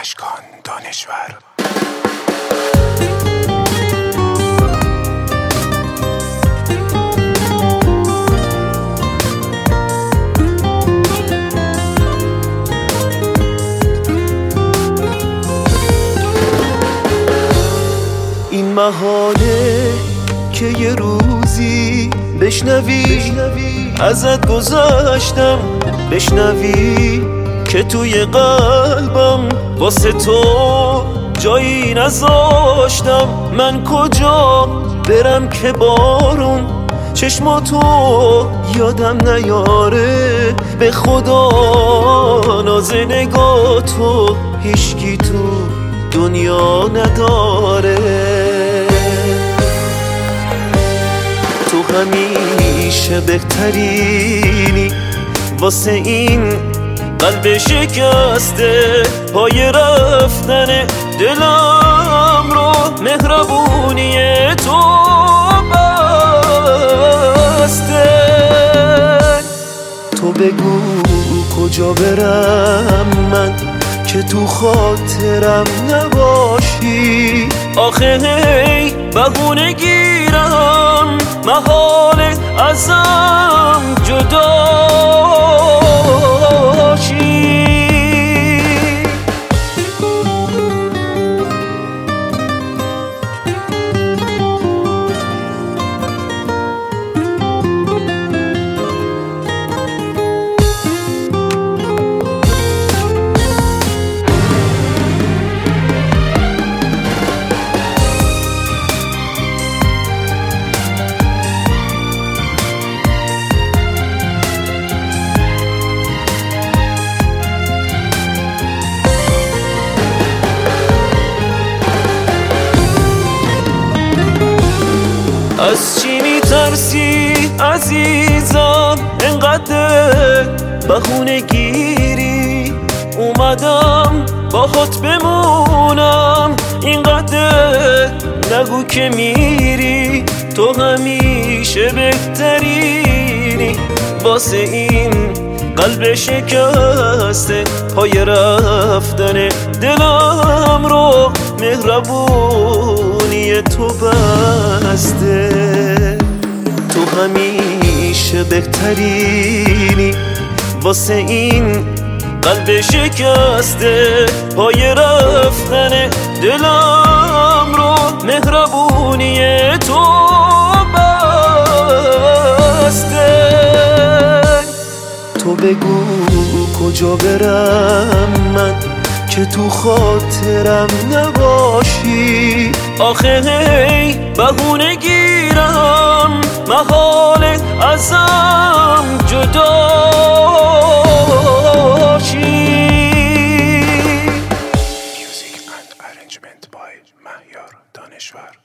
اشکان دانشور. این محاله که یه روزی بشنوی ازت گذشتم، بشنوی که توی قلبم واسه تو جایی نذاشتم. من کجا برم که بارون چشماتو یادم نیاره، به خدا ناز نگاتو هیچکی تو دنیا نداره. تو همیشه بهترینی واسه این قلب شکسته، پای رفتن دلم رو مهربونی تو بسته. تو بگو کجا برم من که تو خاطرم نباشی، آخه هی بهونه گیرم محاله ازم جدا شی. از چی میترسی عزیزم انقدر بهونه گیری؟ اومدم باهات بمونم اینقدر نگو که میری. تو همیشه بهترینی واسه این قلب شکسته، پای رفتن دلم رو مهربونی تو بسته. تو همیشه بهترینی واسه این قلب شکسته، پای رفتن دلم رو مهربونی تو بسته. تو بگو کجا برم من که تو خاطرم نباشی، آخه هی بهونه گیرم محاله ازم جدا شی. Music and arrangement by مهیار دانشور.